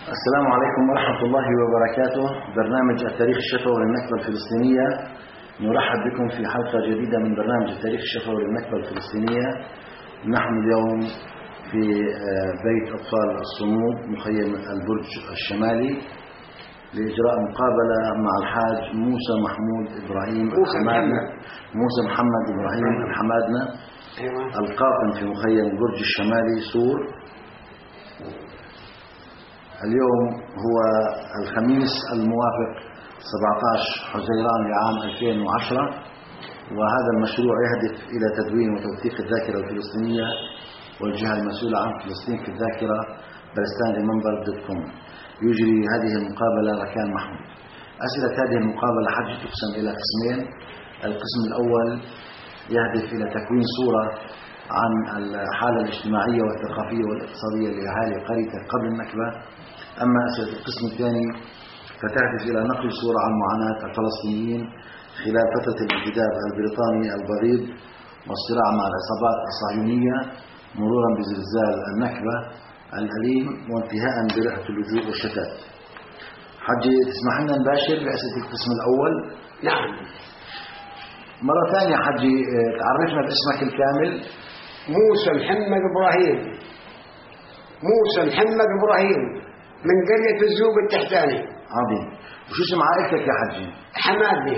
السلام عليكم ورحمة الله وبركاته. برنامج التاريخ الشفوي للنكبة الفلسطينية، نرحب بكم في حلقة جديدة من برنامج التاريخ الشفوي للنكبة الفلسطينية. نحن اليوم في بيت أطفال الصمود مخيم البرج الشمالي لإجراء مقابلة مع الحاج موسى محمود إبراهيم الحمادنة، موسى محمد إبراهيم الحمادنة القاطن في مخيم البرج الشمالي سور. اليوم هو الخميس الموافق 17 حزيران لعام 2010، وهذا المشروع يهدف إلى تدوين وتوثيق الذاكرة الفلسطينية والجهة المسؤولة عن فلسطين في الذاكرة palestineremember.com. يجري هذه المقابلة ركان محمود. أسئلة هذه المقابلة حج تقسم إلى قسمين. القسم الأول يهدف إلى تكوين صورة عن الحالة الاجتماعية والثقافية والاقتصادية لأهالي قرية قبل النكبة. أما أسئلة القسم الثاني فتهدف إلى نقل صورة عن معاناة الفلسطينيين خلال فترة الانتداب البريطاني البغيض والصراع مع العصابات الصهيونية، مرورا بزلزال النكبة الأليم وانتهاء برحلة اللجوء والشتات. حجي تسمح لنا نباشر بأسئلة القسم الأول؟ نعم. مرة ثانية حجي تعرفنا باسمك الكامل. موسى محمد إبراهيم، موسى محمد إبراهيم من قرية الزوق التحتاني. عظيم. وشو اسم عائلتك يا حجي؟ حمادني.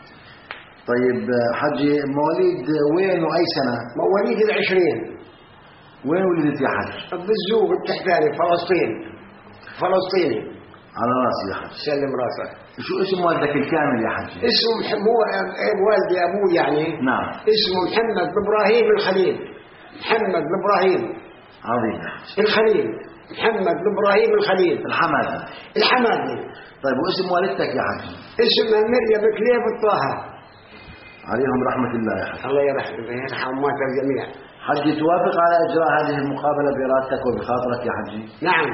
طيب حجي مواليد وين وأي سنة؟ مواليد 20. وين ولدت يا حج؟ بالزوق التحتاني فلسطين، فلسطيني. على راسي يا حج. سلم راسك. شو اسم والدك الكامل يا حج؟ اسمه والدي أبوه يعني. نعم. اسمه محمد إبراهيم الخليل. محمد إبراهيم. عظيم يا حج. الخليل. محمد إبراهيم الخليل. الحمادني. الحمادني. طيب واسم والدتك يا حج؟ اسمها مريم كليب الطه. عليهم رحمة الله يا حج. الله يرحم أموات الجميع. حجي توافق على إجراء هذه المقابلة بإرادتك وبخاطرك يا حجي؟ نعم.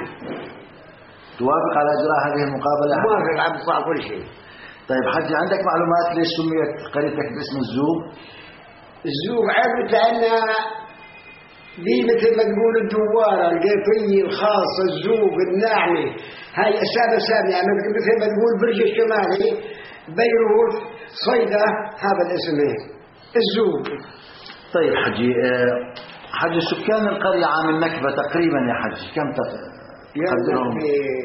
توافق على إجراء هذه المقابلة؟ موافق على إجراء كل شيء. طيب حجي عندك معلومات ليش سميت قريتك باسم الزوق؟ الزوق عرفت لأنها دي مثل ما تقول الدوارة القيطية الخاصة، الزوق الناعمة، هاي أسامي يعني مثل ما تقول برج الشمالي، بيروت، صيدا، هذا الاسم هيك الزوق. طيب حجي سكان القرية عام النكبة تقريبا يا حجي كم تقدرهم؟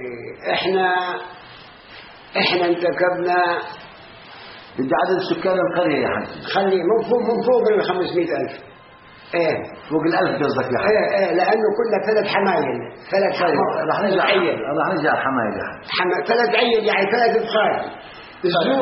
احنا انتكبنا. بدي عدد سكان القرية يا حجي. خلي من فوق ال 500,000. ايه فوق ال1000 قصدك يا حجي؟ ايه لانه كنا 3 حمايل، 3 رح نرجع على الحمايل يا حجي. 3 عيل يعني 3 ابخار. الزوق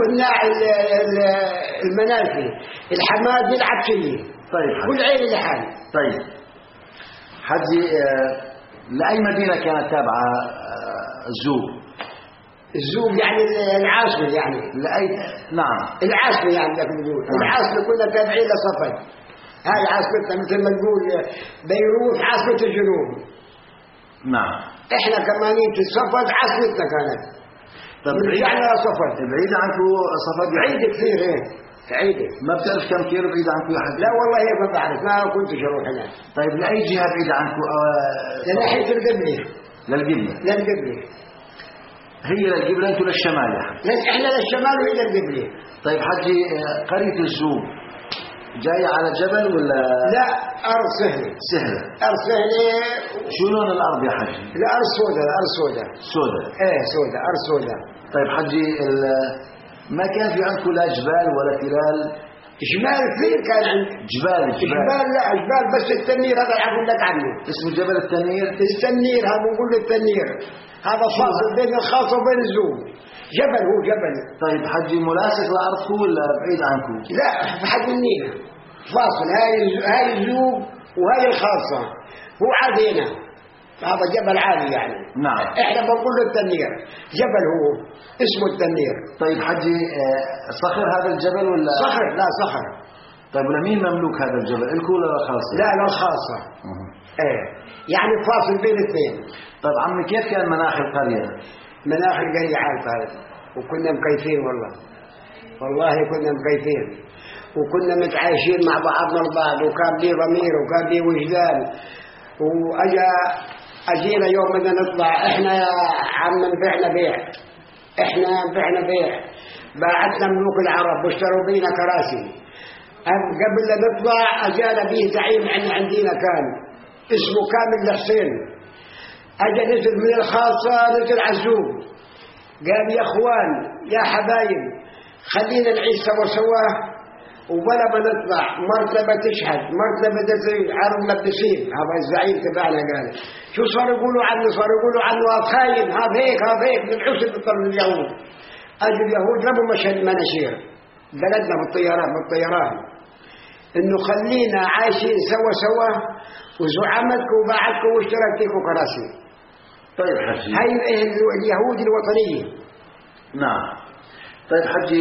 المنافي، الحماد العبشية. طيب حجي. كل عيل لحاله. طيب حجي لأي مدينة كانت تابعة الزوق؟ الزوق يعني العاصمة يعني. لأي؟ نعم. العاصمة يعني بدك تقول. العاصمة كنا تابعين لصفد. هاي عاصمتنا مثل ما تقول بيروت عاصمة الجنوب. نعم. احنا كمان صفد عاصمتنا كانت. طب رجعنا لصفد. بعيدة عنكم صفد؟ بعيدة كثير ايه. بعيدة. ما بتعرف كم كيلو بعيدة عنكم يا حجي؟ لا والله هيك ما بعرف، ما كنتش اروح هناك. طيب لأي جهة بعيدة عنكم؟ لناحية القبلة. للقبلة. للقبلة. هي للقبلة انتوا للشمال يا حجي. احنا للشمال وهي للقبلة. طيب حجي قرية الزوق جاية على جبل ولا؟ لا أرض سهلة. سهلة. أرض سهلة. شو لون الأرض يا حجي؟ لا أرض سوداء. الأرض سوداء. سوداء. ايه سوداء، أرض سوداء. طيب حجي ما كان في عندكم لا جبال ولا تلال؟ جبال كثير كان عندي. جبال لا جبال بس التنير هذا اللي أقول لك عنه. اسمه جبل التنير؟ التنير هذا بنقول التنير. هذا فاصل بين الخاص وبين الزوق. جبل هو جبل. طيب حجي ملاصق لأرضكم ولا بعيد عنكم؟ لا في حد النيل فاصل. هاي الزوق وهاي الخاصة. هو عادينا. هذا جبل عالي يعني. نعم. احنا بنقول له التنير. جبل هو اسمه التنير. طيب حجي صخر هذا الجبل ولا؟ صخر. لا صخر. طيب لمين مملوك هذا الجبل؟ الكل ولا الخاصة؟ لا الخاصة. ايه يعني فاصل بين الاثنين. طيب عمي كيف كان مناخ القرية؟ مناخ القرية عارفة وكنا مكيفين والله كنا مكيفين وكنا متعايشين مع بعضنا البعض، وكان لي ضمير وكان لي وجدان. وأجا أجينا يوم بدنا نطلع إحنا يا عم نبيعنا بيع، إحنا نبيعنا بيع، باعتنا ملوك العرب واشتروا بينا كراسي. قبل لا نطلع أجانا به زعيم عندنا كان اسمه كامل الحسين، أجا نزل من الخاصة نزل عزوم، قال يا أخوان يا حبايب خلينا نعيش سوا سوا، وبلا ما نطلع مرتبة تشهد مرتبة تزري عرب مبسين. هذا الزعيم تبعنا قال شو صار يقولوا عنه؟ صار يقولوا عنه خاين، هذا هيك بالحسن بالطرد اليهود. أجل اليهود ربوا مناشير بلدنا بالطيران إنه خلينا عايشين سوا سوا، وزعمتكم وباعتكم واشتركتكم كراسي. طيب حجي، هاي اليهود الوطنية. نعم. طيب حجي،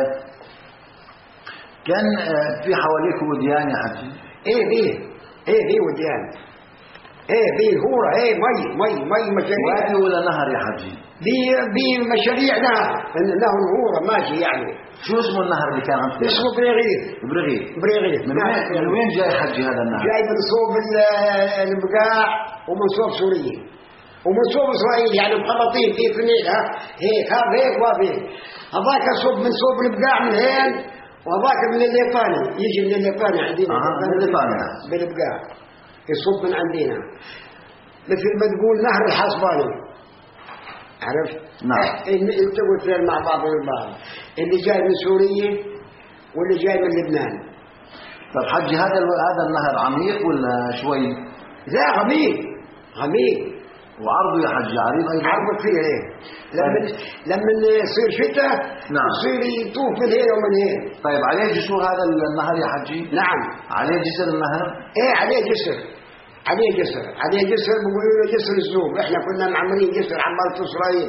كان في حواليكم وديان يا حجي؟ ايه وديان، ايه هورة، مي مشاريع. وادي ولا نهر يا حجي؟ دي مشاريع نهر هورة ماشي يعني. شو اسمه النهر اللي كان عندكم؟ اسمه بريغيث. من وين جاي حجي هذا النهر؟ جاي من صوب البقاع ومن صوب سوريا ومن صوب إسرائيل، يعني مخلطين في اثنين. هيك وهيك. هذاك صوب من صوب البقاع من هين، وهذاك من الليطاني، يجي من الليطاني عندنا. من الليطاني بالبقاع يصب من عندنا، مثل ما تقول نهر الحصباني، عرفت؟ نعم. انت واثنين مع بعض البعض، اللي جاي من سوريا واللي جاي من لبنان. طب حجي، هذا النهر عميق ولا شوي؟ لا عميق. وعرضه يا حجي عريض ايضا؟ عرضه كثير ايه. لما يصير شتاء نعم يصير يطوف من هنا ومن هنا. طيب عليه جسور هذا النهر يا حجي؟ نعم عليه جسر النهر؟ ايه عليه جسر بيقولوا له جسر الزوب. احنا كنا معمرين جسر عمالة اسرائيل.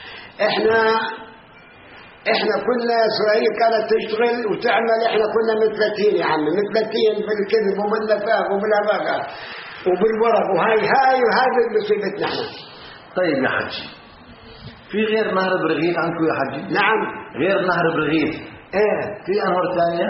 احنا كنا اسرائيل كانت تشتغل وتعمل، احنا كنا متلتين يا عمي، متلتين بالكذب وبالنفاق وبالهباقة وبالورق، وهاي مصيبتنا احنا. طيب يا حجي، في غير نهر برغيث عندكم يا حجي؟ نعم غير نهر برغيث في انهار ثانيه؟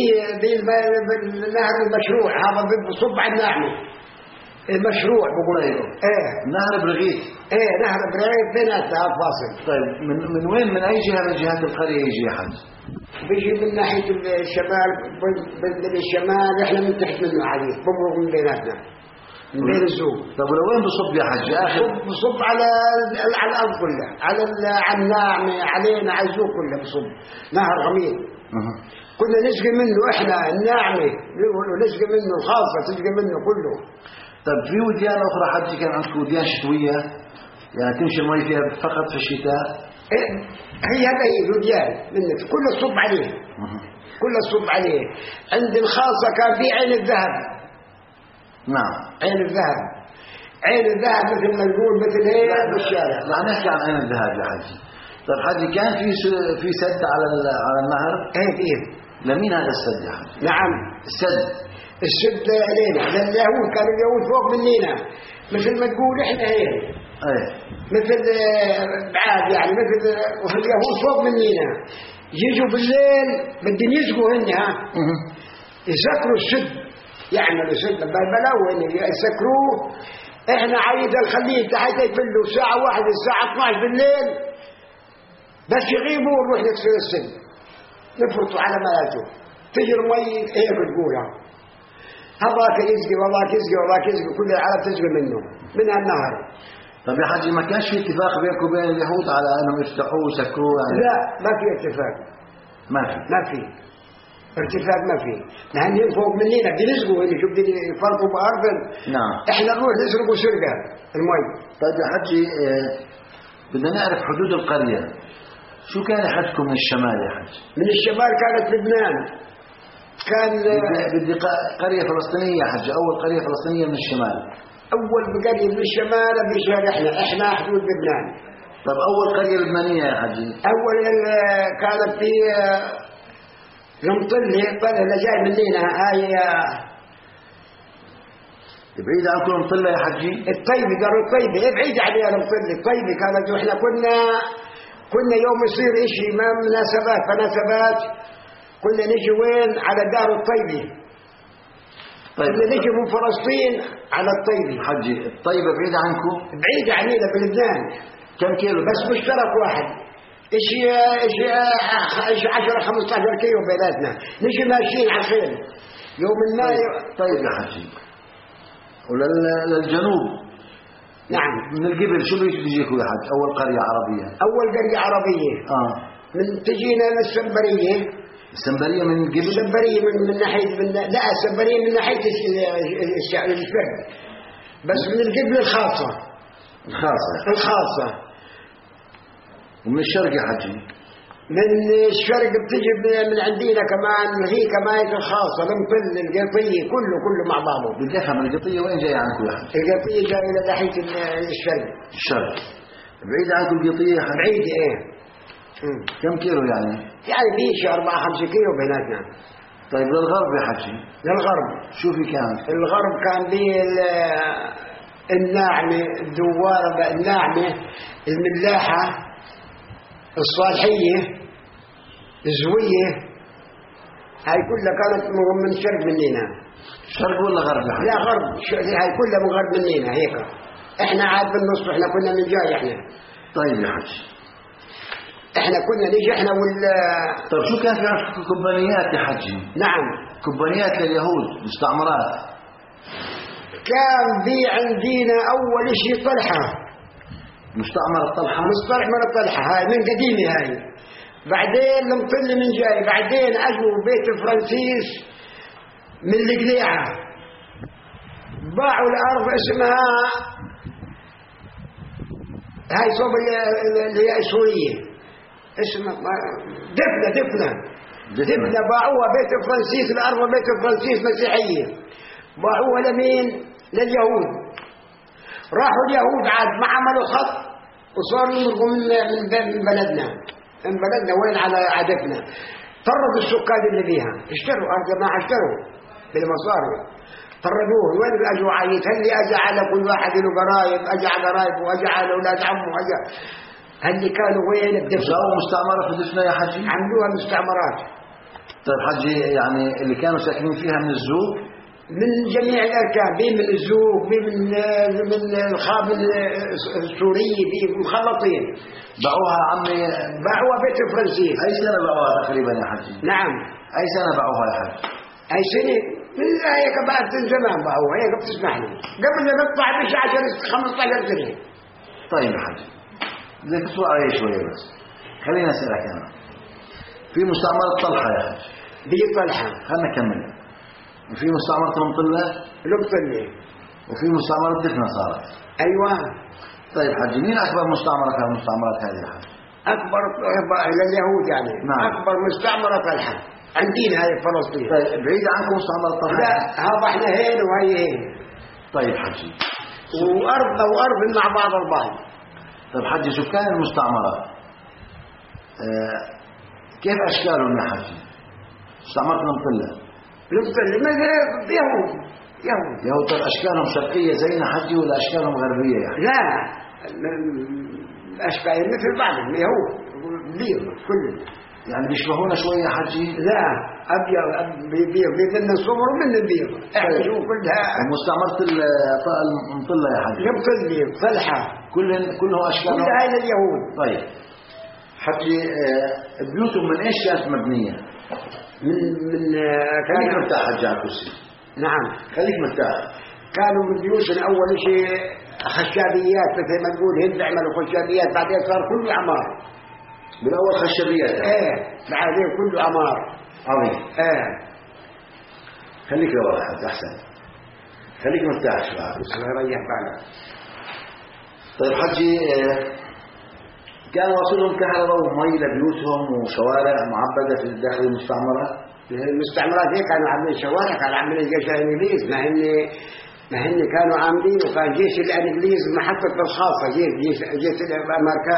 النهر المشروع هذا بصب على النعمه المشروع بقول له. نهر برغيث. نهر برغيث بيناتها فاصل. طيب من وين، من اي جهه من جهات القريه يجي يا حجي؟ بيجي من ناحيه الشمال، من الشمال احنا من تحت منه عليه، بمرق من بيناتنا من بين الزوم. طب ولوين بصب يا حجي اخر؟ بصب على الارض كلها، على الناعمه، علينا على الزوم كله بصب. نهر عميق. كنا نسقي منه احنا الناعمه، نسقي منه الخاصه تسقي منه كله. طب في وديان اخرى حجي كان عندكم وديان شتويه يعني تمشي المي فيها فقط في الشتاء؟ هي الوديان منك كله الصب عليه، كله الصب عليه. عند الخاصه كان في عين الذهب. نعم عين الذهب مثل ما نقول مثل هيك بالشارع. لا نحكي عن عين الذهب يا حجي. طب حجي، كان في سد على النهر؟ فيه. لمين هذا السد يا حجي؟ نعم السد علينا لليهود، كانوا اليهود فوق مننا مثل ما تقول احنا هيك. مثل بعاد يعني، مثل اليهود فوق مننا يجوا بالليل بدهم يسقوا هنا، يسكروا السد، يعملوا سد بلوين يسكروه. احنا عايز نخليه تحت يفلوا الساعه 1 الساعه 12 بالليل، بس يغيبوا ونروح نكسر السد نفرطوا على مالاته، تجي المي هيك تقولها هذاك يسقي وذاك يسقي كل العرب تسقي منه من النهر. طب يا حجي، ما كانش في اتفاق بينكم وبين اليهود على انهم يفتحوه ويسكروه يعني؟ لا ما في اتفاق. ما في ارتفاق، ما في. نحن فوق مننا بنسقوا هنا، شوف بدي يفرقوا بأرض. نعم احنا نروح نسرقوا سرقة المي. طيب يا حجي، بدنا نعرف حدود القرية. شو كان يحدكم من الشمال يا حجي؟ من الشمال كانت لبنان. كان بدي قرية فلسطينية يا حجي، أول قرية فلسطينية من الشمال. أول قرية من الشمال بشارع احنا حدود لبنان. طب أول قرية لبنانية يا حجي؟ أول كانت في رمطلة، اللي جاي مننا هاي بعيد عنكم رمطلة يا حجي؟ الطيبة، قالوا الطيبة بعيد عليها رمطلة. الطيبة كانت، واحنا كنا يوم يصير اشي ما مناسبات كنا نجي وين على دار الطيبة. طيب اللي نجي من فلسطين على الطيبة. حجي الطيبة بعيدة عنكم؟ بعيد عنينا بلبنان. كم كيلو؟ بس مشترك واحد، إيش 10-15 كيلو بيناتنا، نجي ماشيين على الخيل يوم ما. طيب يا حجي، وللجنوب نعم من القبل شو بيجيكوا يا حج؟ أول قرية عربية. أول قرية عربية من تجينا من السنبرية. السنبرية من قبل؟ السنبرية من ناحية لا السنبرية من ناحية الفرد، بس من القبل الخاصة. الخاصة. ومن الشرق يا حجي؟ من الشرق بتجي من عندنا كمان، هي كمان الخاصة المطل القطية كله مع بعضه. بدي أفهم القطية وين جاية عنكم يا حجي؟ القطية جاية إلى ناحية الشرق. بعيد عنكم القطية يا حجي؟ بعيد إيه. كم كيلو يعني؟ يعني بيجي 4-5 كيلو بيناتنا. طيب للغرب يا حجي؟ للغرب شو في كان؟ الغرب كان به الناعمة، الدوارة، الناعمة، الملاحة، الصالحية، الزوية، هاي كلها كانت من شرق مننا. شرق ولا غرب يا حجي؟ لا غرب، هاي كلها من غرب مننا هيك. احنا عاد بالنص، احنا كنا من جاي احنا. طيب يا حجي، احنا كنا نجي احنا طيب شو كان في عندكم كومبانيات يا حجي؟ نعم كومبانيات لليهود، مستعمرات. كان في عندنا اول شيء طلحة، مستعمر الطلحة. مستعمر الطلحة هاي من قديمة هاي. بعدين المطل من جاي، بعدين اجوا بيت فرانسيس من القليعة، باعوا الارض اسمها هاي صوب اللي هي سورية، اسمها دفنة باعوها بيت فرانسيس، الارض بيت فرانسيس مسيحية، باعوها لمين؟ لليهود. راحوا اليهود عاد ما عملوا خط وصاروا يمرقوا من بلدنا وين على عدفنا. طردوا السكان اللي فيها، اشتروا ارض ما اشتروا بالمصاري، طردوه. وين الاجوا عايت؟ هل اجى على كل واحد له قرايب، اجى على قرايبه واجى على اولاد عمه، اجى هل كانوا وين الدفن. مستعمرة في دفنة يا حجي؟ عملوها مستعمرات. طيب حجي، يعني اللي كانوا ساكنين فيها من الزوج؟ من جميع الأركان، بي من الزوج، بي من الخاب السوري، بي مخلطين. باعوها عمي؟ باعوها بيت فرانسيس. أي سنة باعوها تقريبا يا حجي؟ نعم. أي سنة باعوها يا حجي؟ أي سنة؟ من هيك بعد زمان باعوها، هيك بتسمح لي قبل ما نطلع بش 10-15 سنة. طيب يا حجي، بدك تسوق علي شوية بس، خلينا أسألك أنا. في مستعمرة طلحة يا حجي؟ دي طلحة. خلنا نكمل. وفي مستعمرة المطلة؟ المطلة. وفي مستعمرة دفنة صارت. أيوة. طيب حجي، مين أكبر مستعمرة كان المستعمرات هذه يا حجي؟ أكبر لليهود يعني. نعم. أكبر مستعمرة طلحة عندنا هاي فلسطين. طيب بعيد عنكم مستعمرة طلحة؟ لا هذا احنا هين وهي هين. طيب حجي، وأرض مع بعض البعض. طيب حجي، سكان المستعمرة كيف أشكالهم يا حجي؟ مستعمرة المطلة يهود. طيب أشكالهم شرقية زينا حجي ولا أشكالهم غربية يعني؟ لا أشكال مثل بعضهم يهود بيض كلهم. يعني بيشبهونا شوية يا حجي؟ لا أبيض بيض من الصبر ومن البيض. احنا شوف كلها مستعمرة المطلة يا حجي؟ المطلة طلحة كله أشكالهم كلها هاي اليهود. طيب حجي، بيوتهم من إيش كانت مبنية؟ خليك مرتاح حجي على الكرسي. نعم خليك مرتاح. كانوا من بيوتنا أول شيء خشابيات، مثل ما نقول هند عملوا خشابيات، بعدين صار كله عمار. من أول خشبيات؟ بعدين كله عمار. عظيم. خليك لورا حتى أحسن، خليك مرتاح شوية. الله يريح بالك. طيب حجي، كان واصلهم كهرباء ومي لبيوتهم وشوارع معبدة في داخل المستعمرة؟ المستعمرات هيك كانوا عاملين شوارع، كانوا عاملين جيش الإنجليز، ما هن كانوا عاملين. وكان جيش الإنجليز محطة الخاصة، جيش الأمريكا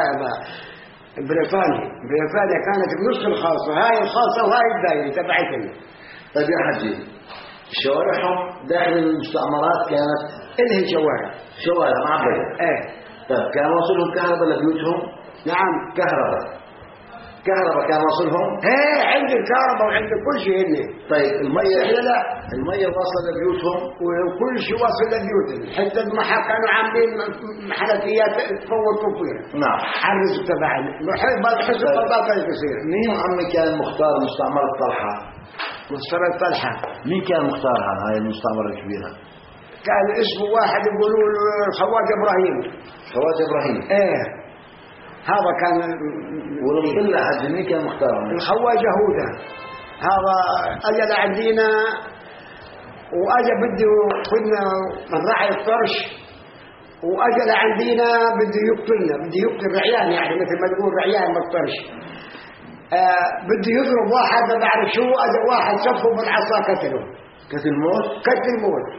بريطانيا كانت بنص الخاصة، هاي الخاصة وهاي الدائرة تبعتنا. طيب يا حجي، شوارعهم داخل المستعمرات كانت إلها شوارع معبدة. طيب كان واصلهم كهرباء لبيوتهم؟ نعم كهرباء. كهرباء كان واصلهم؟ ايه عندي الكهرباء وعندي كل شيء هنا. طيب المية لا المية واصلة لبيوتهم؟ وكل شيء واصل لبيوتهم، حتى المحل كانوا عاملين حنفيات تفور تطوير. نعم. حرز تبعنا حسب البطاطا يصير. مين عمي كان مختار مستعمرة طلحة؟ مستعمرة طلحة مين كان مختارها هاي المستعمرة الكبيرة؟ كان اسمه واحد يقولوا له الخواجة إبراهيم. خواجة إبراهيم. ايه هذا كان. ولله حج مين كان مختارها؟ الخواجة هودا هذا أجى لعندنا وأجى بده كنا من راعي الطرش، وأجى لعندنا بده يقتلنا، بده يقتل رعيان يعني مثل ما تقول رعيان بالطرش. بده يضرب واحد ما بعرف شو، أجى واحد صفه بالعصا قتله. قتل موت؟ قتل موت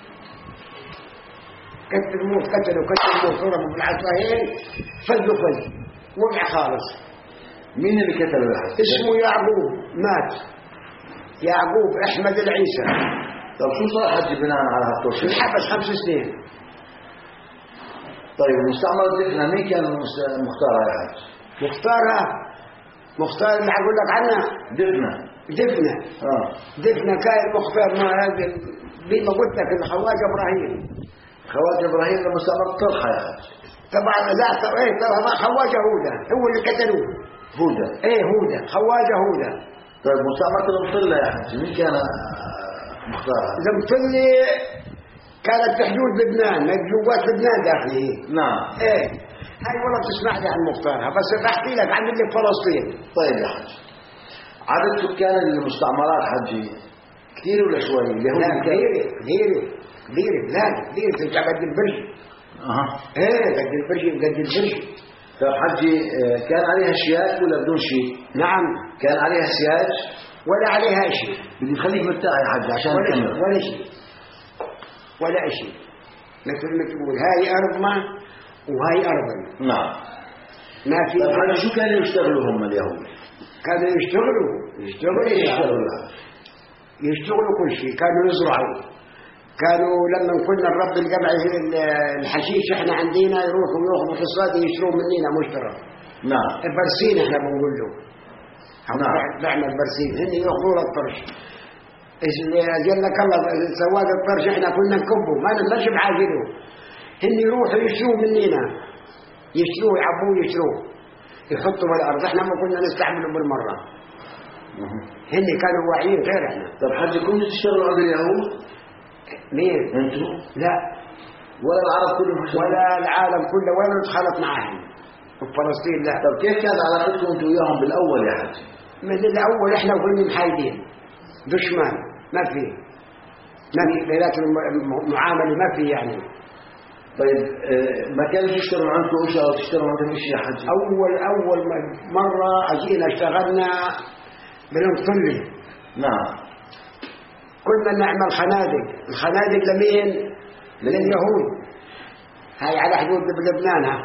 قتل موت قتله ضربه بالعصاين فزه فز وقع خالص. مين اللي قتله يا حج؟ اسمه يعقوب، مات يعقوب أحمد العيسى. طب شو صار حج بناء على هالطرش؟ انحبس 5 سنين. طيب مستعمرة دفنة مين كان مختارها يا حج؟ مختار اللي حقول لك عنها دفنة. دفنة كان مختار ما هذا بما قلت لك الخواجة إبراهيم. خواجة إبراهيم لمستعمرة طلحة يا حج. طبعا لا طبعا خواجة هودا هو اللي قتلوه. هودا؟ ايه هودا خواجة هودا. طيب مستعمرة المطلة يا حج مين كان مختارها؟ المطلة كانت في حدود لبنان، جوات لبنان داخليه. نعم. ايه هاي والله بتسمع لي عن مختارها، بس بحكي لك عن اللي في فلسطين. طيب يا حج عدد سكان المستعمرات حجي كثير ولا شوي؟ لا كثير بلاد كثير ترجع قد البرج. ايه قد البرج. طيب حجي كان عليها شياك ولا بدون شيء؟ نعم كان عليها سياج ولا عليها شيء. بدي خليك مرتاح يا حج عشان نكمل. ولا شيء مثل ما تقول هاي أرضنا وهاي أرضنا. نعم. ما في. طيب حج شو كانوا يشتغلوا هم اليهود؟ كانوا يشتغلوا كل شيء. كانوا يزرعوا، كانوا لما كنا نربي الجمع الحشيش احنا عندنا يروحوا ياخذوا في الصيد يشتروا مننا مشترى. نعم. البرسين احنا بنقول له. نعم. نعمل برسين هن ياخذوا الطرش. جلك الله سواد الطرش احنا كنا نكبه ما نمشي بعاجله. هن يروحوا يشتروا مننا، يشتروه يعبوه يشتروه يحطوا بالارض، احنا ما كنا نستعمله بالمره. هن كانوا واعيين غير احنا. طب حج كنتوا تشتغلوا عند اليهود؟ مين؟ انتوا؟ لا ولا العرب كلهم؟ ولا العالم كله ولا نتخلط معهم في فلسطين. لا. طب كيف كانت علاقتكم انتوا وياهم بالاول يا حج؟ من الاول احنا كنا محايدين دشمان، ما في بينات المعامله ما في يعني. طيب ما كانوا يشتغلوا عندكم اشياء او تشتغلوا عندهم اشياء يا حج؟ اول مره اجينا اشتغلنا بالمطلي. نعم. كنا نعمل الخنادق لمين؟ لليهود. هاي على حدود بلبنان.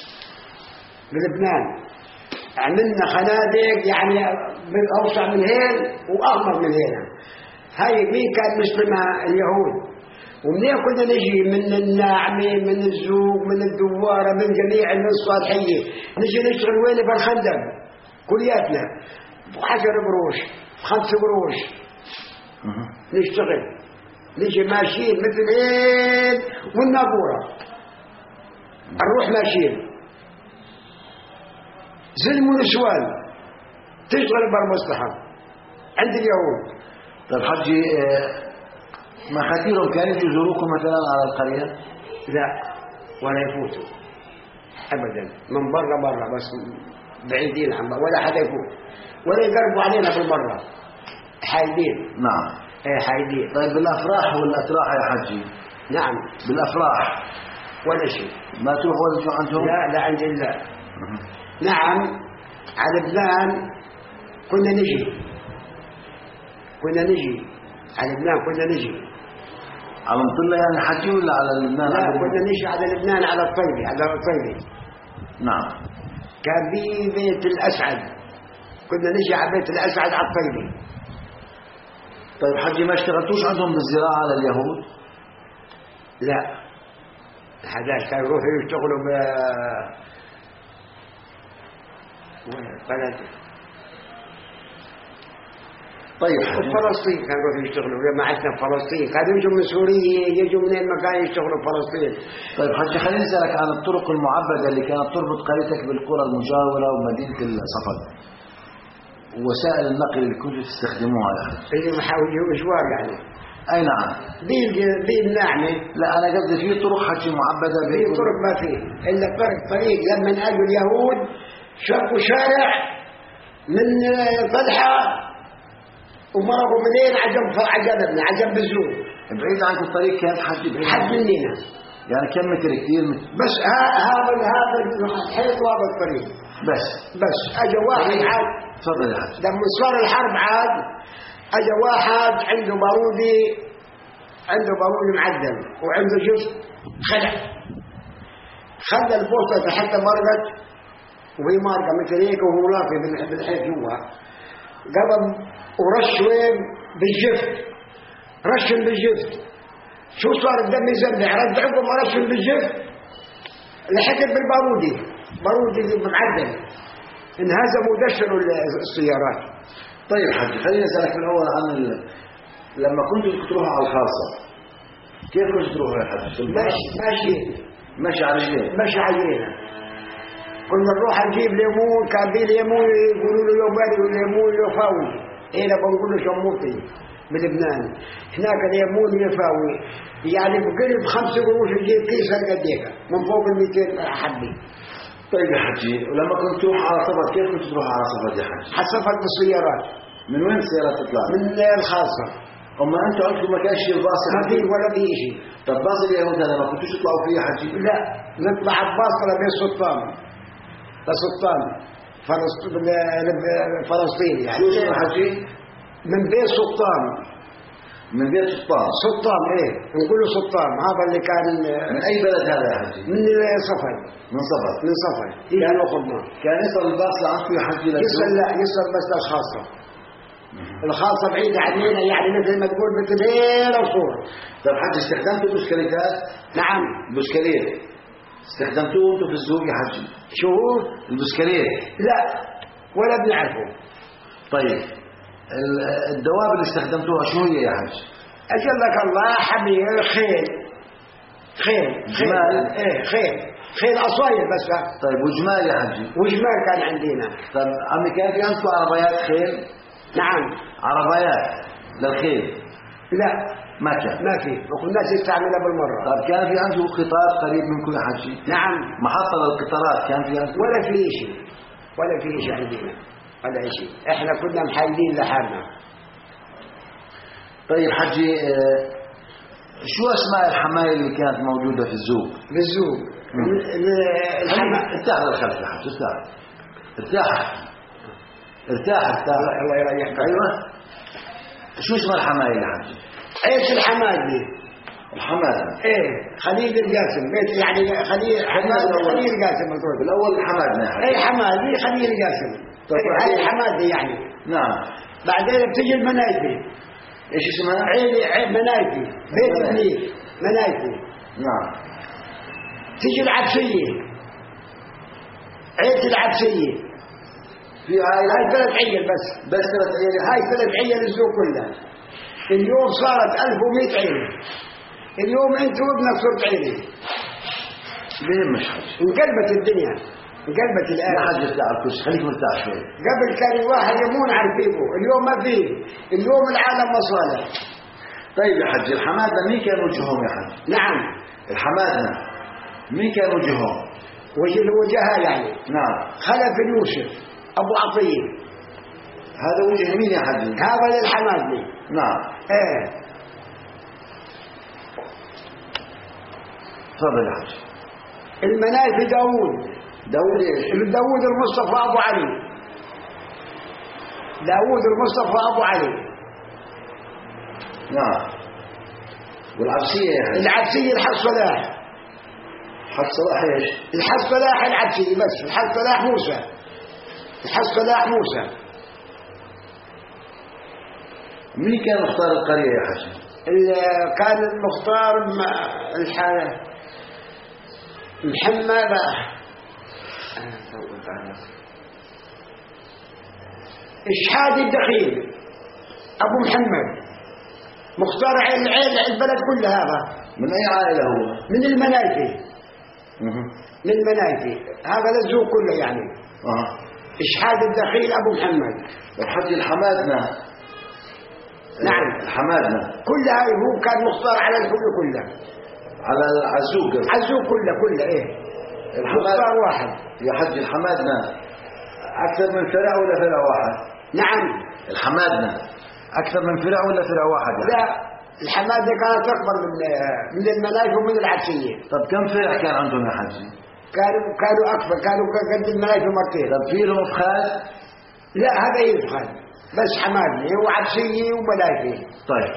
بلبنان عملنا خنادق يعني اوسع من هين واغمر من هنا. هاي مين كان مسلمها؟ اليهود. ومنين كنا نجي؟ من الناعمة، من الزوق، من الدوارة، من جميع الصالحية. نجي نشتغل وين؟ بالخندق كلياتنا ب10 قروش 5 قروش نشتغل. نجي ماشيين مثل ايه والنافورة نروح ماشيين زلم ونسوان تشتغل بالمصلحة عند اليهود. طيب حجي ما خطيرهم كانوا يزوروكم مثلا على القرية؟ لا ولا يفوتوا أبدا، من برا بس بعيدين عن ولا حدا يفوت ولا يقربوا علينا بالمرة، حايدين. نعم. ايه حايدين. طيب بالأفراح والأتراح يا حجي؟ نعم. بالأفراح ولا شيء. ما تروحوا عندهم؟ لا عند الله. نعم. على لبنان كنا نجي على لبنان كنا نجي على مطلة يعني حجي ولا على لبنان؟ لا كنا نجي على لبنان على الطيبي. نعم. كان في بيت الأسعد، كنا نجي على بيت الأسعد على الطيبي. طيب حجي ما اشتغلتوش عندهم بالزراعة لليهود؟ لا حداش كانوا يروحوا يشتغلوا طيب وفلسطين كانوا يشتغلوا جماعتنا في فلسطين، كانوا يجوا من سوريا، يجوا من المكان يشتغلوا في فلسطين. طيب حجي خليني اسالك عن الطرق المعبده اللي كانت تربط قريتك بالقرى المجاوره ومدينه الصفد، وسائل النقل اللي كنتوا تستخدموها يا حجي. اللي محاولين مشوار يعني. اي نعم. دي الناعمه. لا انا قصدي في طرق حجي معبده. في طرق ما فيه الا طريق لما اجوا اليهود شقوا شارع من فلحه ومرقوا منين عجبنا عجب الزوج. بعيد عنكم الطريق كان حجي بعيد حد مننا يعني كم متر كثير بس هذا الحيط وهذا الطريق بس اجى واحد عاد. تفضل يا حاج. لما صار الحرب عاد اجى واحد عنده بارودي معدل وعنده جزء خلى البوصه حتى مرقت وهي مارقه مثل هيك وهو لافي بالحيط جوا قبل ورش وين بالجفت رشن بالجفت. شو صار الدم يزبع رجعكم ورشن بالجفت لحقت بالبارودي معدل انهزموا ودشروا السيارات. طيب حاج خليني اسالك من الاول عن لما كنتوا تروحوا على الخاصه كيف كنتوا تروحوا يا حاج؟ ماشي على رجلين. ماشي على رجلينا. كنا نروح نجيب ليمون، كان في ليمون يقولوا له يومين والليمون يفاوي. هنا بنقول له شموطي بلبنان. هناك ليمون يفاوي يعني بقلب 5 قروش يجيب كيس قد هيك من فوق ال 200 حبه. طيب يا حجي ولما كنت تروح على صفد كيف كنت تروح على صفد يا حجي؟ على صفد بالسيارات. من وين السيارات تطلع؟ من الخاصة. أما أنتوا عندكم ما كانش في الباص؟ ما في ولا في شيء. طب باص اليهود هذا ما كنتوش تطلعوا فيه يا حجي؟ لا نطلع الباص لبيت سلطان فلسطين يعني. شو اسمه حجي؟ من بيت سلطان. من بيت سلطان ايه نقول له سلطان. هذا اللي كان من أي بلد هذا يا حجي؟ من صفد. من صفد كان ياخذنا. كان يصل الباص لعندكم يا حجي؟ يصل بس الخاصة. الخاصة بعيدة عنينا يعني مثل ما تقول مثل ليلة وصورة. طيب حجي استخدمتوا البسكليتات؟ نعم. البسكليت استخدمتوه انتوا في السوق يا حجي؟ شو؟ البسكليت؟ لا ولا بنعرفه. طيب الدواب اللي استخدمتوها شو هي يا حج؟ أجلك الله حمير خيل جمال. ايه خيل أصايل بس. طيب وجمال يا حجي؟ وجمال كان عندنا. طيب عمي كان في عندكم عربيات خيل؟ نعم. عربيات للخيل؟ لا ما كان. ما في وكنا نستعملها بالمرة. طيب كان في عنده قطار قريب منكم يا حجي؟ نعم. محطة للقطارات كان في عندكم؟ ولا في شيء عندنا ولا شيء. احنا كنا محايدين لحالنا. طيب حجي شو اسماء الحمايل اللي كانت موجودة في الزوق؟ بالزوق ارتاح للخلف يا حجي ارتاح الله يريحك. ايوه شو اسم الحمايل يا حجي؟ ايش الحمادي؟ ايه خليل القاسم بيت يعني خليل القاسم الاول حمادنا يا حجي. اي حمادي خليل القاسم. هاي حمادي يعني. نعم. بعدين بتجي المنايفي. ايش اسمها؟ منايفي بيت ابنيك منايفي. نعم. تجي العبسية عيلة العبسية في هاي 3 عيال بس 3 عيال. هاي 3 عيال الزوج كلها. اليوم صارت 1100 عيلة. اليوم انت وابنك صرت عيلة. بهمش حاجة. انقلبت الدنيا انقلبت الآن. لا حد يرتاح الكرسي خليك مرتاح شوي. قبل كان الواحد يمون عارفينه اليوم ما فيه. اليوم العالم مصالح. طيب يا حج الحمادة مين كان وجههم يا حج؟ نعم. الحمادة مين كان وجههم؟ وجهها يعني. نعم. خلف يوسف أبو عطية. هذا وجه مين يا حج؟ هذا للحمادة. نعم. ايه. تفضل يا حج. المنايف داوود ايش؟ داوود المصطفى أبو علي. داوود المصطفى أبو علي. نعم. والعبسية يا حج؟ العبسية الحج صلاح. حج صلاح ايش؟ الحج صلاح العبسية بس. الحج صلاح موسى. الحج صلاح موسى. مين كان مختار القرية يا حج؟ كان المختار محمد إشحاد الدخيل. أبو محمد مختار البلد كلها هذا. من أي عائلة هو؟ من المنايفي. من المنايفي، هذا الزوج كله يعني. إشحاد الدخيل أبو محمد. الحج الحمادنا. نعم الحمادنا كلها هو كان مختار على الكل كله. على العزوق. عزوق كله إيه. مختار واحد. يا حج الحمادنا أكثر من فرع ولا فرع واحد؟ نعم الحمادنا أكثر من فرع ولا فرع واحد؟ لا الحمادنا كانت أكبر من المنايف ومن العكسية. طب كم فرع كان عندهم يا حجي؟ كانوا أكبر، كانوا قد المنايف مرتين. طب في لهم فخاد؟ لا هذا يفخد بس حمادنا هو عكسية ومنايفي. طيب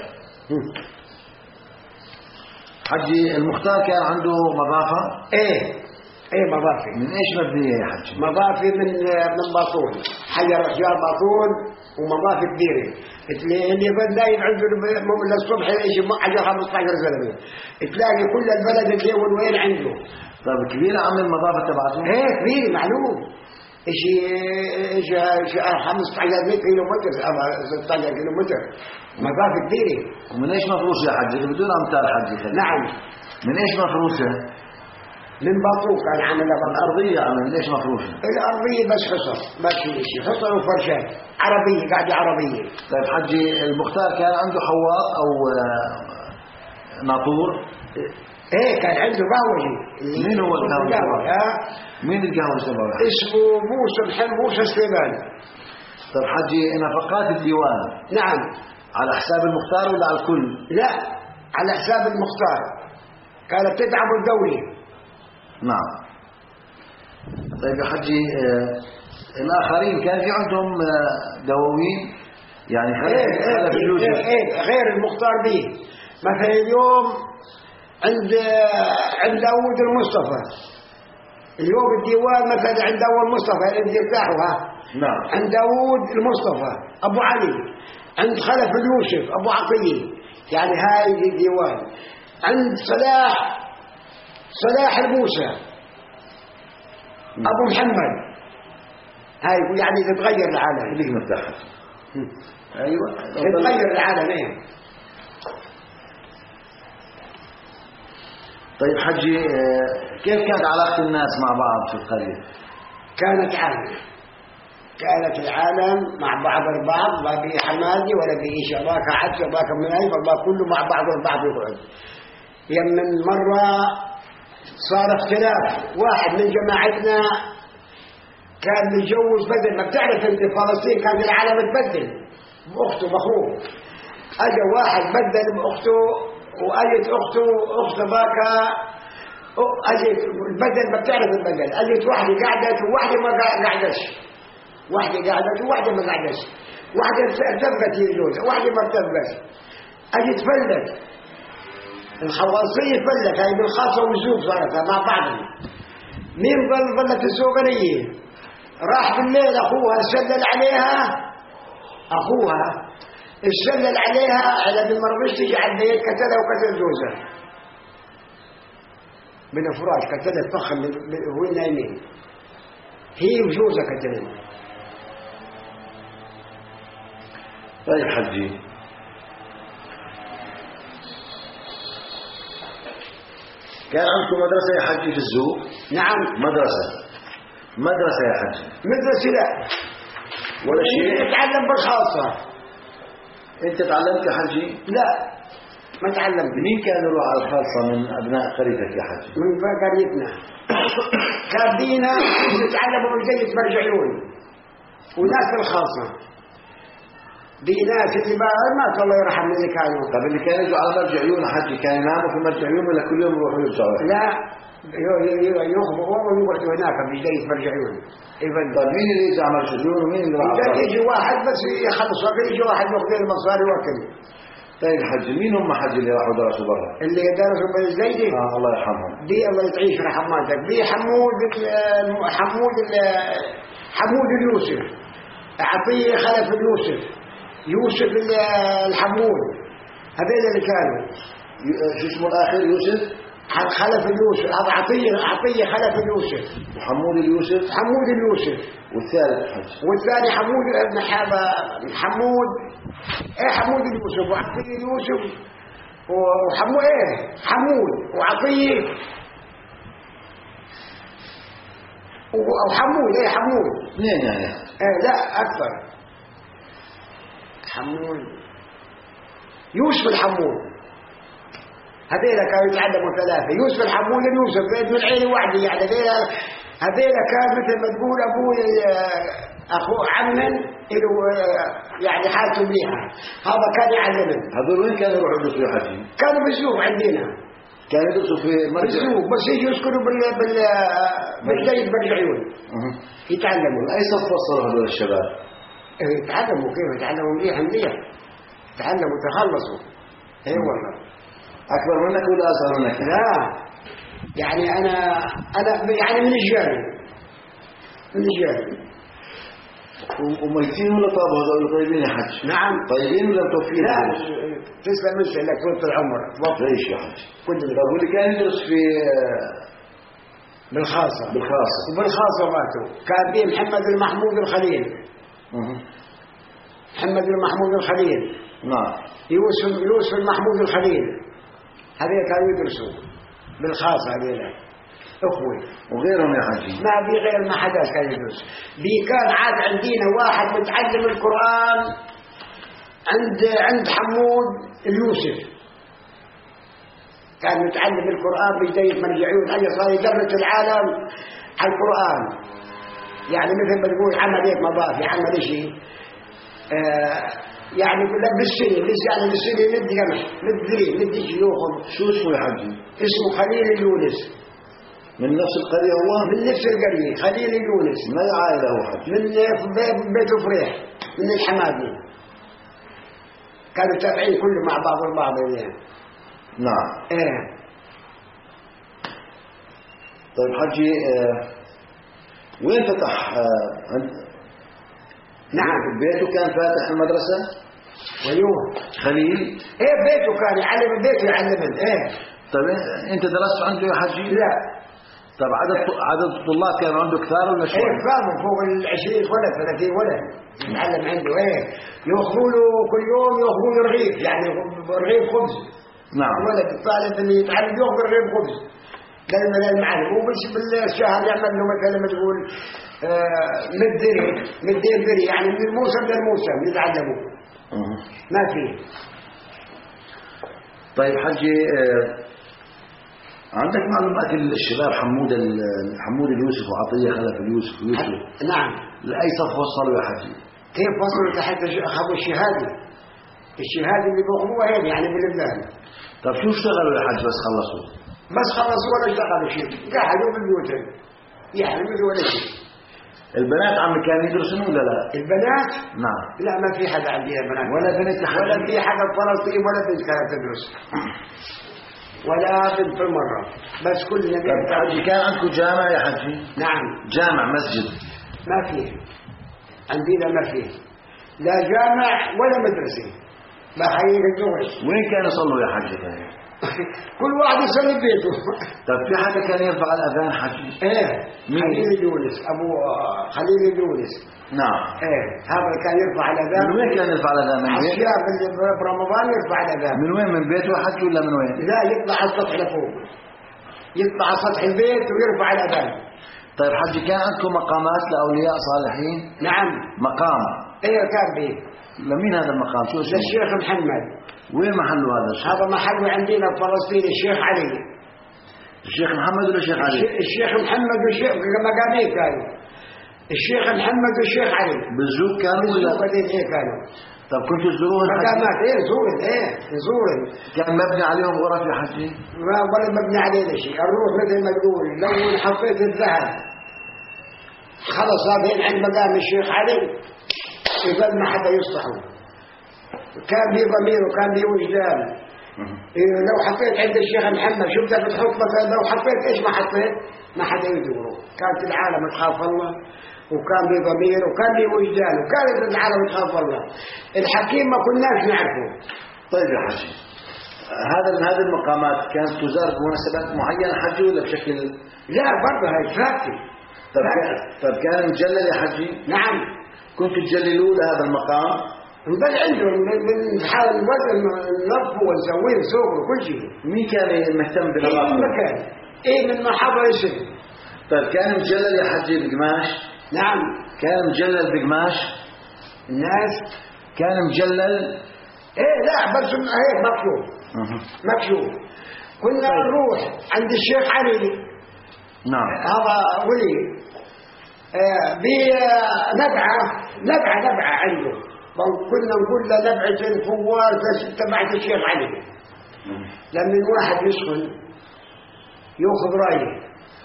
حجي المختار كان عنده مضافة؟ ايه مضافي. من ايش مبنية يا حجي؟ مضافي من باطون، حجر اشجار باطون ومضافي كبيرة. اللي يظل نايم عنده للصبح يجي حجر 15 زلمة، تلاقي كل البلد اللي هو وين عنده. طيب كبيرة عم المضافة تبعته؟ ايه كبيرة معلوم. ايش 15 كيلو متر 16 كيلو متر، مضافة كبيرة. ومن ايش مفروشة يا حجي؟ بدون امثال حجي. نعم. من ايش مفروشة؟ من باطوك كان عاملها الأرضية. من ايش مفروشة؟ الأرضية بس حصر، ما في شيء، حصر وفرشات عربية، قاعدة عربية. طيب حجي المختار كان عنده حواط أو ناطور؟ ايه كان عنده قهوجي. مين هو القهوجي؟ مين القهوجي تبعه؟ اسمه موسى سليمان. طيب حجي نفقات الديوان نعم على حساب المختار ولا على الكل؟ لا على حساب المختار، كانت تدعم الدولة. نعم. طيب يا حجي الآخرين كان في عندهم دواوين يعني خلف اليوسف؟ غير المختار به. مثلا اليوم عند داود المصطفى، اليوم الديوان مثلا عند داود المصطفى اللي يرتاحوا. نعم. عند داود المصطفى أبو علي، عند خلف اليوسف أبو عطية، يعني هاي الديوان. عند صلاح الموسى أبو محمد، هاي يعني تتغير العالم. اللي مرتاح. أيوة تتغير العالم. ايه. طيب حجي كيف كانت علاقة الناس مع بعض في القرية؟ كانت العالم مع بعض البعض، ما في حمادي ولا في شباك عد شباك من أي فالله كله مع بعض البعض يقعد. من مرة صار اختلاف، واحد من جماعتنا كان متجوز بدل، ما بتعرف انت فلسطين كان العالم تبدل بأخته بأخوه. أجا واحد بدل بأخته وأجت أخته باكا أجت البدل، ما بتعرف البدل. أجت واحدة قعدت وواحدة ما قعدتش، واحدة قعدت وواحدة ما قعدتش، واحدة ارتبقت هي جوزها واحدة ما ارتبقت. أجت فلت الخواصية، فلت هاي بالخاصة والزوج صارتها مع بعضهم. مين ظلت الزوجانية؟ راح بالليل أخوها سلل عليها، أخوها السلل عليها على بالمرضش تيجي على البيت، قتلها وقتل جوزها من الفراش، قتلها الفخم وين نايمين، هي وجوزها قتلها. طيب حجي كان عندكم مدرسة يا حجي في الزوق؟ نعم مدرسة يا حجي. مدرسة لا ولا شيء. تتعلم بالخاصة. انت تعلمت يا حجي؟ لا ما تعلمت. مين كان يروح على الخاصة من أبناء قريتك يا حجي؟ من قريتنا كان دينا يتعلموا من جيد مرجعيون وناس الخاصة. دي ناس اللي ما الله يرحم اللي كانوا. طب اللي كانوا يجوا على مرجع عيون حجي كانوا يناموا في مرجع عيون ولا كل يوم يروحوا يرجعوا؟ لا يخبروا ويقعدوا هناك بجديد مرجع عيون. طب مين اللي يجي على مرجع عيون ومين اللي راح؟ يجي واحد بس يخلص وقت، يجي واحد ياخذ المصاري وكل. طيب حجي مين هم حجي اللي راحوا درسوا برا؟ اللي درسوا بالزيدي الله يرحمهم. دي الله يعيش رحماتك. دي حمود اليوسف، عطيه خلف اليوسف، يوسف الحمود، هذول اللي كانوا. شو اسمه الآخر؟ يوسف خلف اليوسف. هذا عطية خلف اليوسف، وحمود اليوسف، حمود اليوسف. والثالث حج، والثاني حمود ايه حمود اليوسف وعطية اليوسف وحمو ايه حمود وعطية وحمود ايه حمود اثنين يعني. ايه لا اكثر. حمود يوسف الحمود هذيلا كانوا يتعلموا ثلاثة. يوسف الحمود يوسف من عين واحدة يعني. هذيلا كان مثل ما تقول أبوي أخو عمن يعني حالته مليحة. هذا كان يعلمن. هذول وين كانوا يروحوا يدرسوا يا حجي؟ كانوا بالسوق عندنا. كانوا يدرسوا في مرجع بالسوق بس يجوا يسكنوا بالجيد بالعيون يتعلموا. أي صف وصلوا هذول الشباب؟ يتعلموا كيف يتعلموا مليح تعلموا تخلصوا. اي والله. أكبر منك ولا أصغر منك؟ لا يعني أنا يعني من الجانب وميتين ولا طابوا هذول طيبين يا حج؟ نعم طيبين ولا متوفين؟ لا تسلم منك لك طول العمر ليش يا حج؟ كنت بقول لك كان يدرس في بالخاصة بالخاصة ماتوا. كان به محمد المحمود الخليل. محمد المحمود الخليل. نعم. يوسف المحمود الخليل. هذول كانوا يدرسوا بالخاصة هذول أخوي. وغيرهم يا حجي؟ ما في غير ما حدا كان يدرس. كان عاد عندنا واحد متعلم القرآن عند حمود اليوسف. كان متعلم القرآن بداية مرجعيون أي صار يدرس العالم على القرآن. يعني مثل ما تقول عمل هيك مضافي عمل شيء يعني يقول لك بالسنة يعني بالسنة ندي قمح ندي شيوخهم. شو اسمه يا حجي؟ اسمه خليل اليونس. من نفس القرية هو؟ من نفس القرية خليل اليونس. ما العائلة هو حجي؟ من بيت فريح من الحمادي. كانوا تابعين كله مع بعض البعض يعني. نعم. ايه. طيب حجي وين فتح نعم بيته كان فاتح المدرسة؟ ويوه خليل؟ ايه بيته كان يعلم بيته يعلمن. ايه. طيب انت درست عنده يا حجي؟ لا. طب عدد الطلاب كانوا عنده كثار ولا شوي؟ ايه كثار فوق 20 ولد 30 ولد يتعلم عنده. ايه ياخذوا له كل يوم ياخذوا له رغيف يعني رغيف خبز. نعم. الولد الطالب اللي يتعلم ياخذ رغيف خبز للمعلم. وبس بالشهر يعمل له مثلا ما تقول مدين بري يعني من الموسم للموسم يتعلموا. ما فيه. طيب حجي عندك معلومات الشباب حمود اليوسف وعطية خلف اليوسف ويوسف؟ نعم. لأي صف وصلوا يا حجي؟ كيف وصلوا تحت أخذوا الشهادة اللي بيأخذوها هذه يعني باللبنان. طب شو اشتغلوا يا حج بس خلصوا ولا اشتغلوا شيء قاعدوا بالبيوتين يعني بدون ولا شيء. البنات عم كانوا يدرسون ولا لا؟ البنات؟ نعم. لا ما في حدا عندي بنات ولا بنت ولا في حدا فلسطيني ولا بنت كانت تدرس ولا بنت في المرة بس كلنا حجي كان عندكم جامع يا حجي؟ نعم. جامع مسجد؟ ما فيه عندنا ما فيه لا جامع ولا مدرسة ما حقيقة الجوش. وين كانوا يصلوا يا حجي طيب؟ كل واحد يصلي ببيته. طب في حدا كان يرفع الأذان حجي؟ ايه مين؟ خليل اليونس أبو خليل اليونس. نعم. ايه هذا كان يرفع الأذان. من وين كان يرفع الأذان؟ من وين؟ أشياء برمضان يرفع الأذان. من وين؟ من بيته حج ولا من وين؟ لا يطلع على السطح لفوق يطلع على سطح البيت ويرفع الأذان. طيب حجي كان عندكم مقامات لأولياء صالحين؟ نعم. مقام؟ ايه كان به. لمين هذا المقام؟ شو اسمه؟ للشيخ محمد. وين محله هذا الشيخ؟ هذا محله عندنا في فلسطين الشيخ علي. الشيخ محمد ولا الشيخ علي؟ الشيخ محمد والشيخ مقامين كانوا. الشيخ محمد والشيخ علي. بالزوق كانوا ولا؟ بالزوق ايه كانوا. طب كنتوا تزوروهم؟ مقامات ايه زورن. كان مبني عليهم غرف يا حجي؟ ولا مبني علينا شيء. الروح مثل ما تقول لو حطيت الذهب خلص هذين عند مقام الشيخ علي يظل ما حدا يصلحه. كان بيه ضمير وكان بيه وجدان. لو حطيت عند الشيخ محمد شو بدك تحط مثلا لو حطيت ايش ما حطيت ما حدا يدوره. كانت العالم تخاف الله وكان بيه ضمير وكان بيه وجدان وكانت العالم تخاف الله. الحكيم ما كناش نعرفه. طيب يا حجي هذه المقامات كانت تزار بمناسبات معينة حجي ولا بشكل؟ لا برضه هاي فاتي. طب كان مجلل يا حجي؟ نعم. كنتوا تجللوا لهذا المقام؟ نبل عندهم من حال الوزن نلف ونسويه سوق وكل شيء. مين كان مهتم إيه بالنظافة؟ المكان إيه من محافظة اسم. طيب كان مجلل يا حجي بقماش؟ نعم. كان مجلل بقماش؟ الناس كان مجلل؟ إيه لا بس هيك مكشوف. مكشوف. كنا نروح عند الشيخ علي. نعم. هذا ولي نبعة عنده. كنا نقول له نبعة الفوار تبعت الشيخ علي. لما الواحد يسخن يأخذ رأيه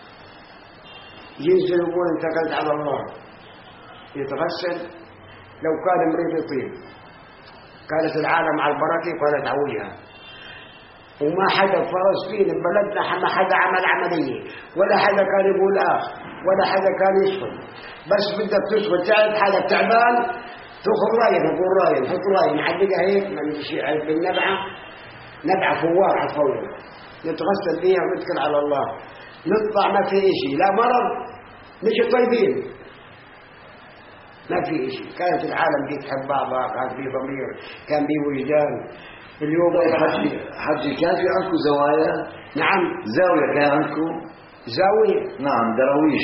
ينزل يقول انتقلت على الله، يتغسل. لو كان مريض يطيب كانت العالم على البركة ولا تعويها. وما حدا في فلسطين ببلدنا ما حدا عمل عملية، ولا حدا كان يقول ولا حدا كان يسخن. بس بدك تسخن تعب حالك تعبان تأخذ رأيه، نقول رأيه نحط رأيه نحدقها هيك بالنبعة، نبعة فوار على الفور، نتغسل فيها ونتكل على الله، نطلع ما في شيء، لا مرض، نجي طيبين، ما في شيء. كانت العالم دي تحب بعضها، كان في ضمير، كان في وجدان. اليوم حجي كان في عندكم زوايا؟ نعم. زاوية كان عندكم؟ زاوية. نعم دراويش.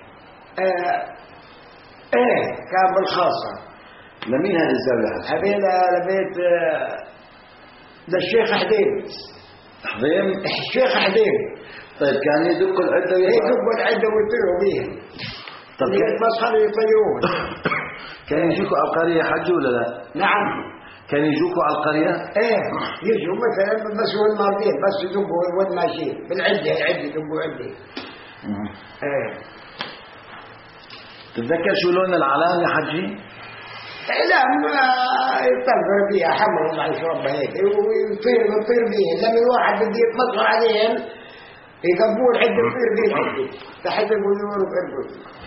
ايه كان بالخاصة. لمين هذه الزاوية؟ هذيلا لبيت للشيخ حديم. حديم؟ الشيخ حديم. طيب كان يدقوا العدة يدقوا العدة ويطيروا بيهم. طب اللي يتمسخر يطيرون. كان يجيكوا على القرية حج ولا لا؟ نعم. كان يجوكوا على القرية؟ ايه يجوا مثلا بس هو الماضيين بس يدقوا وين ماشيين بالعدة يدقوا عدة. ايه. تتذكر شو لون العلام يا حجي؟ لا ما يطلع فيها حمر وضع يشربها هيك ويطير بيها. لما الواحد بده يتمسخر عليهم يقبون عدة يطير بيه عدة لحد يقولون بقربوا.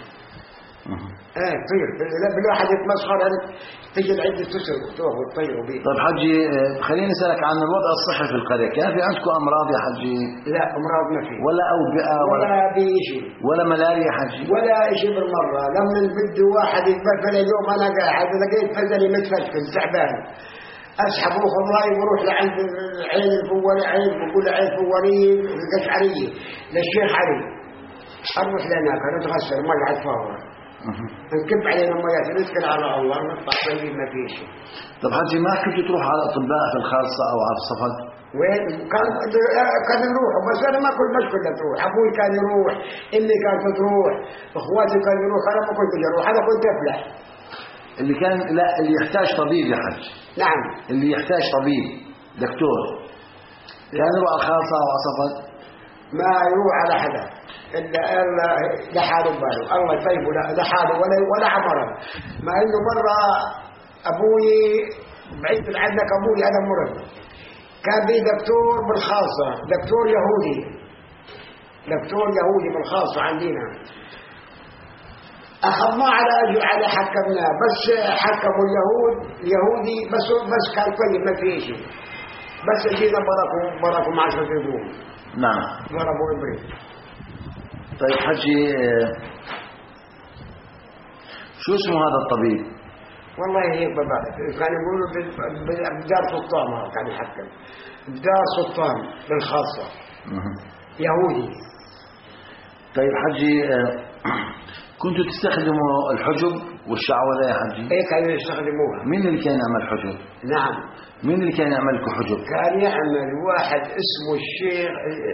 طير بالواحد يتمسخر تجي العدة تسر وتوه وتطير بيه. طيب حجي خليني اسالك عن الوضع الصحي في القرية، كان في عندكم امراض يا حجي؟ لا امراض ما في، ولا اوبئة ولا بشيء، ولا ملاريا حجي؟ ولا شيء بالمرة. لما بده واحد يتفلفل اليوم انا قاعد لقيت فزلي متفلفل تعبان اسحب واخذ راي واروح لعند عين الفواري، عين بقول عين فواريه القشعريه للشيخ علي، اروح لهناك نتغسل مقعد فاور نكب علينا مياه نتكل على الله نطلع طيبين ما فيش. طب حجي ما كنت تروح على الاطباء في الخاصة او على الصفد؟ وين كان نروح بس انا ما كنت مشكلة تروح. ابوي كان يروح، امي كانت تروح، اخواتي كانوا يروح، انا ما كنت اروح، انا كنت افلح. اللي كان لا اللي يحتاج طبيب يا حج. نعم. اللي يحتاج طبيب دكتور كان يروح على الخاصة او على الصفد؟ ما يروح على حدا إلا لحاله باله، الله يطيبه لحاله ولا عمره. مع إنه مرة أبوي بعيد عنك، أبوي أنا مرض كان بي دكتور بالخاصة، دكتور يهودي بالخاصة عندنا، أخذنا على حكمنا، بس حكموا اليهودي بس كان طيب ما فيه شيء، بس جينا بركوا 10 يوم. نعم. ضربوا إبريد. طيب حجي شو اسمه هذا الطبيب؟ والله هيك ببعث كان يقولوا بدار سلطان، هذا كان يحكم بدار سلطان بالخاصة يهودي. طيب حجي كنتوا تستخدموا الحجب والشعوذة يا حجي؟ ايه كانوا يستخدموها. مين اللي كان يعمل حجب؟ نعم. مين اللي كان يعمل لكم حجب؟ كان يعمل واحد اسمه الشيخ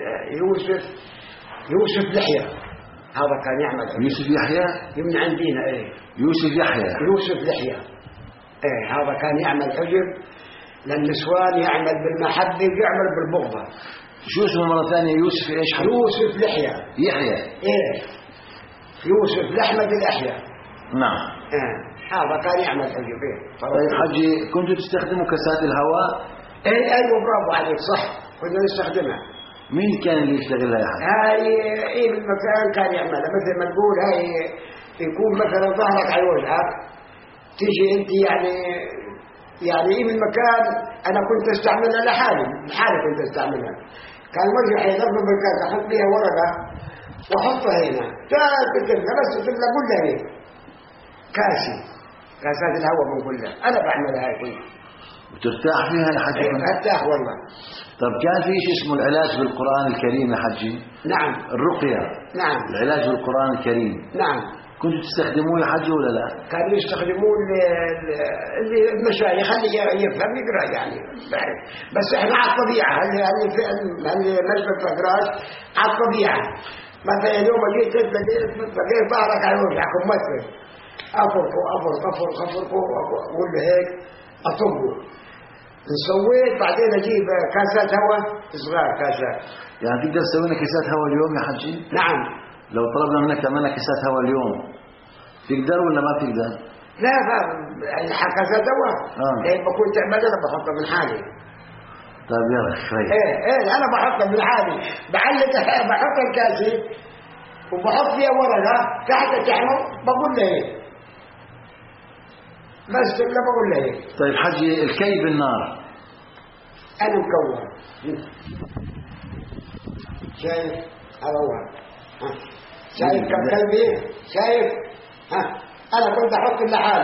يوسف لحية، هذا كان يعمل حجب. يوسف يحيى؟ من عندنا ايه يوسف لحية ايه، هذا كان يعمل حجب للنسوان، يعمل بالمحبة ويعمل بالبغضة. شو اسمه مرة ثانية؟ يوسف ايش حجب؟ يوسف لحية. يحيى ايه يوسف لحمة الأحياء. نعم. هذا كان يعمل حجب. طيب حجي كنتوا تستخدموا كاسات الهواء؟ ايوه برافو عليك صح، كنا نستخدمها. مين كان اللي يشتغلها يا حجي؟ هاي ايه بالمكان كان يعملها، مثل ما تقول هاي يكون مثلا ظهرك على وجهك، تيجي انت يعني ايه بالمكان. انا كنت استعملها لحالي كنت استعملها. كان وجهي يضرب بالكاس احط فيها ورقه واحطها هنا بس تملى كلها هيك كاسي كاسات الهواء من كلها أنا بعملها هاي كلها. وترتاح فيها يا حجي؟ ارتاح والله. طب كان في شيء اسمه العلاج بالقرآن الكريم يا حجي؟ نعم. الرقية. نعم. العلاج بالقرآن الكريم. نعم. كنتوا تستخدموه يا حجي ولا لا؟ كانوا يستخدمون اللي المشايخ اللي يفهم يقرأ يعني بعرف. بس احنا على الطبيعة اللي مجلس الفقرات على الطبيعة. مثلا اليوم جيت لقيت ظهرك على وجهك ومثل أفرق أقول له هيك أطبه نسويت بعدين أجيب كاسات هواء صغار كاسات. يعني تقدر تسوي لنا كاسات هواء اليوم يا حجي؟ نعم. لو طلبنا منك تعمل لنا كاسات هواء اليوم تقدر ولا ما تقدر؟ لا يعني كاسات هواء لما بكون تعمل أنا بحطها من حالي. طيب يلا شوي. ايه أنا بحطها من حالي بعلق بحط الكاسة وبحط فيها ورقة تحت تعمل بقول له ايه بس لا بقول له ايه. طيب حجي الكي بالنار أنا مكور شايف أروح شايف كم كلبي شايف أنا كنت أحط لحالي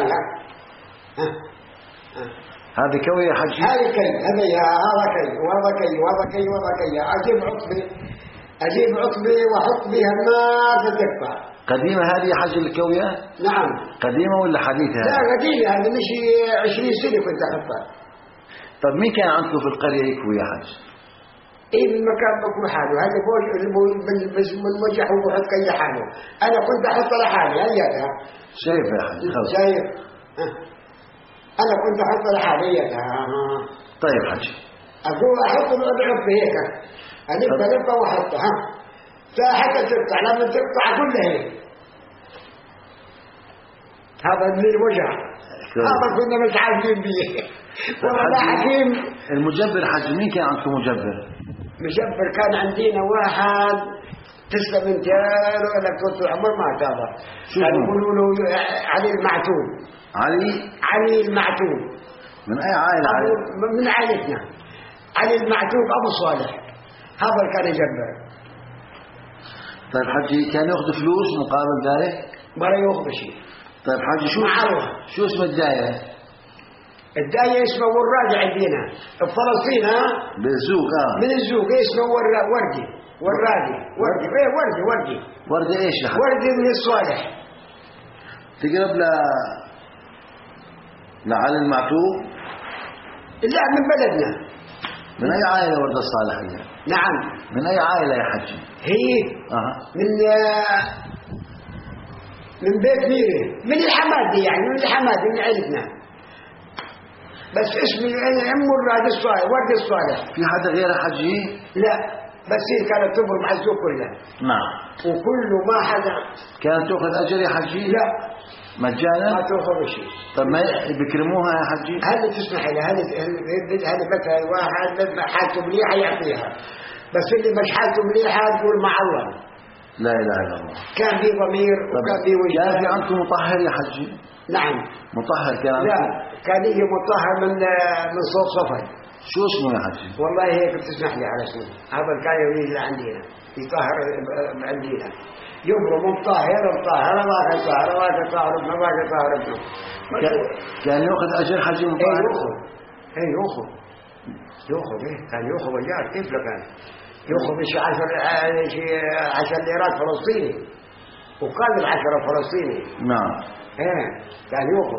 هذه كوي يا حجي؟ هذه كي هذا كي وهذا كي وهذا كي وهذا كي أجيب عطبي وأحط بها النار تدفع. قديمة هذه يا حجي الكوية؟ نعم. قديمة ولا حديثة؟ لا قديمة هذه مش 20 سنة كنت أحطها. طب مين كان عندكم في القرية يكوي يا حج؟ إيه مكان بكون حاله هذا بوج من وجه وبحط كي حاله. أنا كنت أحط لحالي هيتها. شايف يا حج؟ شايف. أنا كنت أحط لحالي هيتها. طيب حج. أقول أحط الأضعف هيك. ألف وأحطها. حتى تقطع لما تقطع كلها هيك. هذا من الوجه. هذا كنا مش عارفين به. والله حكيم. المجبر حج مين كان عندكم مجبر؟ مجبر كان عندنا واحد تسلم انت ولا كنت عمر ما تعرف. كانوا يقولوا له علي المعتوب. علي المعتوب. من أي عائلة علي؟ من عائلتنا. علي المعتوب أبو صالح. هذا كان يجبر. طيب حجي كان ياخذ فلوس مقابل ذلك؟ ولا ياخذ شيء. طيب حجي شو اسم الداية؟ الداية اسمه وراج عندنا بفلسطين بالسوق من السوق اسمه وردي ايه وردي ايش لحد؟ وردي من الصالح. تقرب لعلي المعتوب؟ لا من بلدنا. من اي عائلة ورد الصالحية؟ نعم. من اي عائلة يا حجي؟ هي من بيت ميري من الحمادي يعني من الحمادي من عيلتنا. بس اسمي أم ورد الصالح. في حدا غير حجي؟ لا بس هي كانت تبر مع الزوج كلها. نعم. وكل ما حدا. كانت تأخذ أجر يا حجي؟ لا مجانا؟ ما تأخذ شيء. طب ما بكرموها يا حجي؟ هذا تسمح لها هذا مثلا واحد حالته مليحة يعطيها بس اللي مش حالته مليحة تقول مع الله. لا إله إلا الله. كان في ضمير وكان في وجدان. كان في عندكم مطهر يا حجي؟ نعم. مطهر كان عندكم؟ لا كان يجي مطهر من صوت صفر. شو اسمه يا حجي؟ والله هيك بتسمح لي على اسمه. هذا كان يجي عندنا يطهر عندنا يبرم مطهر ما كان طاهر ابنه. كان يأخذ أجر حجي مطهر؟ يأخذ كان يأخذ أجار كيف لو كان يأخذ شيء 10 ليرات فلسطيني وقال 10 فلسطيني. نعم. كان يأخذ.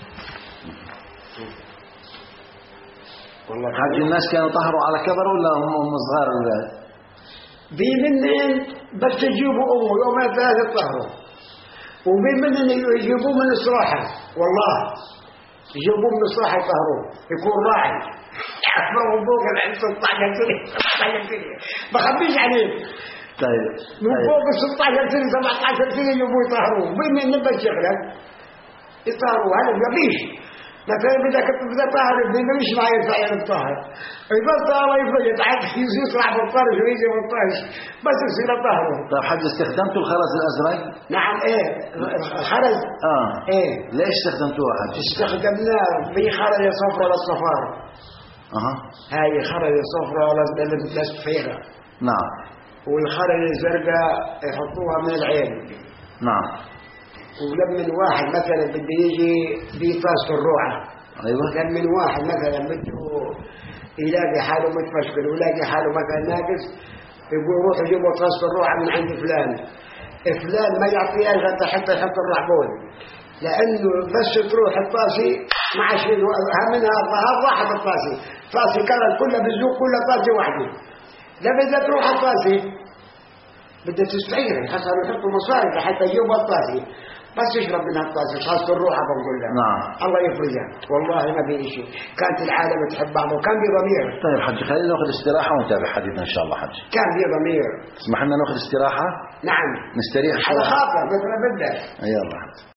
والله حج الناس كانوا طهروا على كبر ولا هم صغار الولاد؟ بمنن بس يجيبوا أمه يوم 3 طهروا وبمنن يجيبوه من الصراحة والله يجيبوه من الصراحة يطهروه يكون راعي يحفظوا فوق ال 16 سنة بخبيش عليه. طيب من فوق 16 سنة 17 سنة يجيبوه يطهروه بمنن نبت شغلك يطهروه هذا بقبيش. مثلا بدك طاهر ابني مش معي ينفع الطاهر إذا طاهر يفجد عاد يسرع بالطرش ويجي بالطرش بس يصير طاهره. طيب حد استخدمتوا الخرز الأزرق؟ نعم الخرز ليش استخدمتوه حد؟ استخدمناه بخرز صفرة للصفار. هاي خرز صفرة للصفيرة. نعم. والخرز الزرقاء يحطوها من العين. نعم. ولما واحد مثلا بده يجي بيطاس في الروعة، أيوة. لما واحد مثلا بده يلاقي حاله متفشكل ويلاقي حاله مثلا ناقص، يقول روح يجيبوا طاس في الروعة من عند فلان ما يعطيهاش حتى يحط الرعبون، لأنه بس تروح الطاسي ما عادش منها واحد الطاسي كرر كله بالزوق كله طاسي واحدة. لا بدها تروح الطاسي بدها تستعير خاصة يحطوا مصاري حتى يجيبوا الطاسي بس يشرب منها الطاسي خاصة الروحة بنقول له نعم. الله يفرجها والله ما في شيء، كانت العالم تحب بعضه وكان في ضمير. طيب حج خلينا ناخذ استراحة ونتابع حديثنا إن شاء الله. حج كان في ضمير. اسمح لنا ناخذ استراحة. نعم نستريح على خاطر مثل ما بدك. يلا حج.